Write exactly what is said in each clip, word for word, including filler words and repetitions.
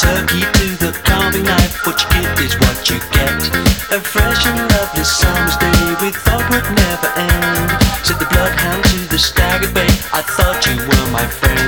turkey to the carving knife. What you get is what you get. A fresh and lovely summer's day we thought would never end. Said the bloodhound to the staggered bay, I thought you were my friend.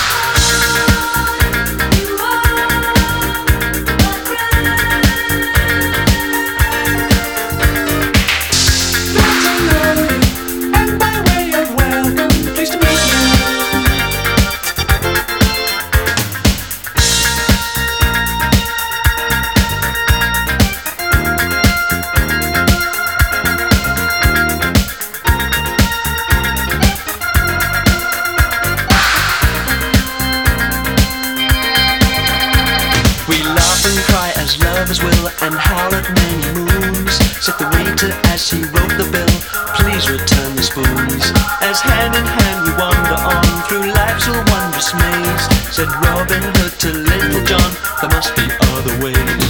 As lovers will, and howl at many moons. Said the waiter as he wrote the bill, please return the spoons. As hand in hand we wander on through life's a wondrous maze. Said Robin Hood to Little John, there must be other ways.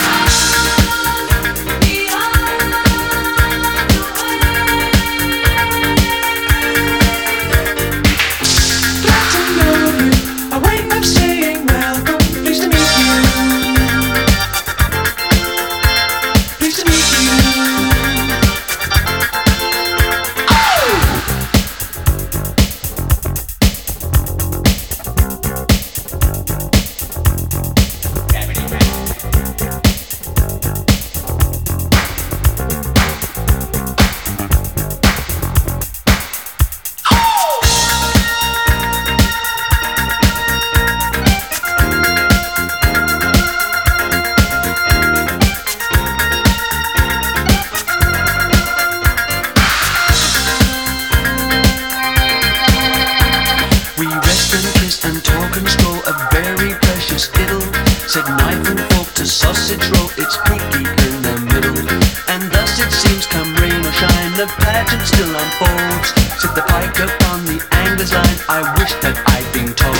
And talk and stroll, a very precious diddle. Said knife and fork to sausage roll, it's pinky in the middle. And thus it seems, come rain or shine, the pageant still unfolds. Said the pike upon the angler's line, I wish that I'd been told.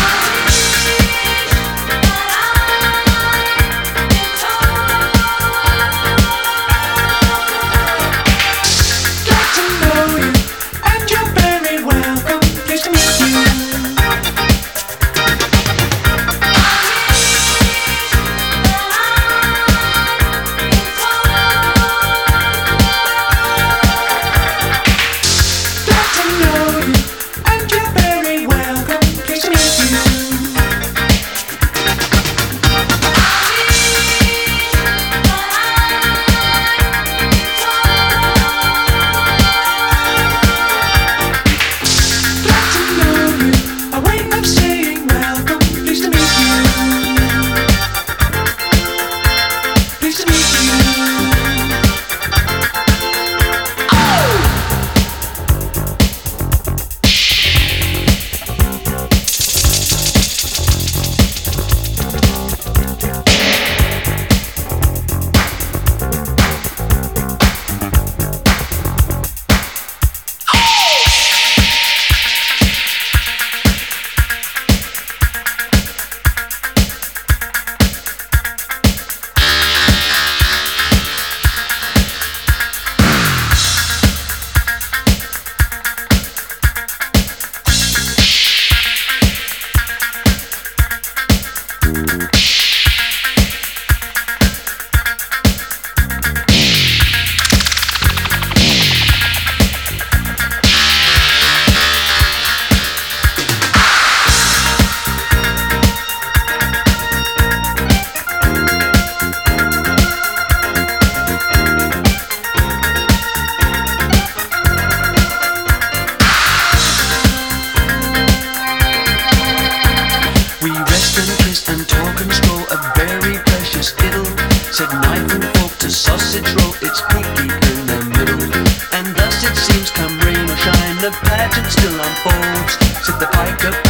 And talk and stroll, a very precious diddle. Said knife and fork to sausage roll, it's pinky in the middle. And thus it seems, come rain or shine, the pageant still unfolds. Said the pike up